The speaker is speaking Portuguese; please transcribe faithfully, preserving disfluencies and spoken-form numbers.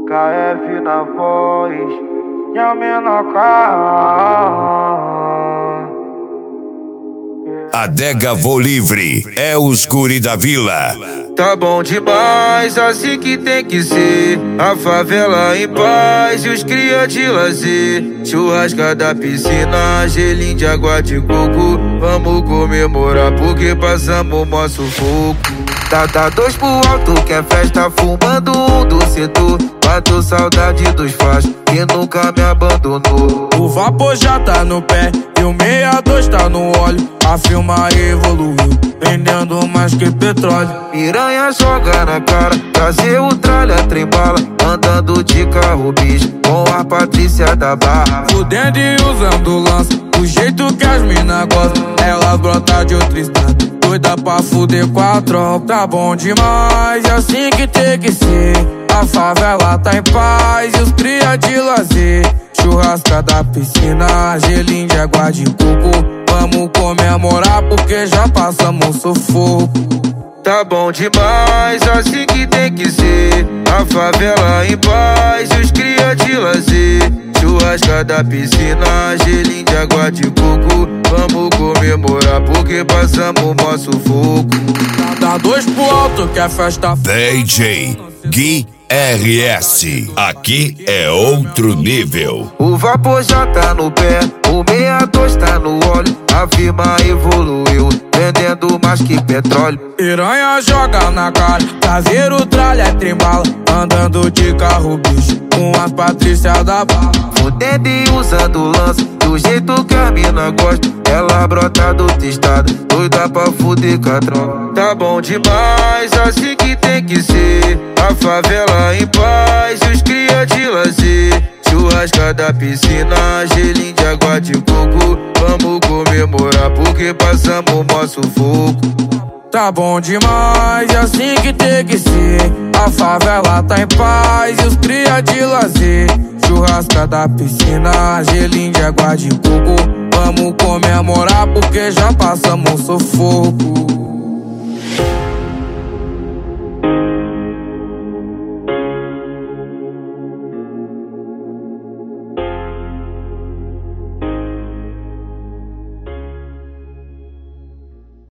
K F na voz, minha menor cara. Adega Vou Livre é os guri da vila. Tá bom demais, assim que tem que ser. A favela em paz e os cria de lazer. Churrasca da piscina, gelinho de água de coco. Vamos comemorar porque passamos mó sufoco. Tá, tá dois pro alto que é festa, fumando um do setor. Bato saudade dos fachos que nunca me abandonou. O vapor já tá no pé e o sessenta e dois tá no óleo. A firma evoluiu, vendendo mais que petróleo. Piranha joga na cara, trazer o tralha trembala. Andando de carro bicho, com a Patrícia da Barra. Fudendo e usando lança, do jeito que as mina gostam. Elas brotam de outro estado, doida pra fuder com a tropa. Tá bom demais, é assim que tem que ser. A favela tá em paz e os cria de lazer. Churrasca da piscina, gelinho de água de coco. Vamos comemorar porque já passamos sufoco. Tá bom demais, assim que tem que ser. A favela em paz e os cria de lazer. Churrasca da piscina, gelinho de água de coco. Vamos comemorar porque passamos mó sufoco. Dá dois pro alto que a festa. D J Gui R S, aqui é outro nível. O vapor já tá no pé, o sessenta e dois tá no óleo. A firma evoluiu, vendendo mais que petróleo. Piranha joga na cara, caseiro tralha trembala. Andando de carro bicho, com as Patrícia da Barra. Fudendo e usando lança, do jeito que a mina gosta. Ela brota do outro estado, doida pra fuder com a tropa. Tá bom demais, assim que tem que ser. A favela em paz e os cria de lazer. Churrasca da piscina, gelinho de água de coco. Vamos comemorar porque passamos mó sufoco. Tá bom demais, é assim que tem que ser. A favela tá em paz e os cria de lazer. Churrasca da piscina, gelinho de água de coco. Vamos comemorar porque já passamos sufoco.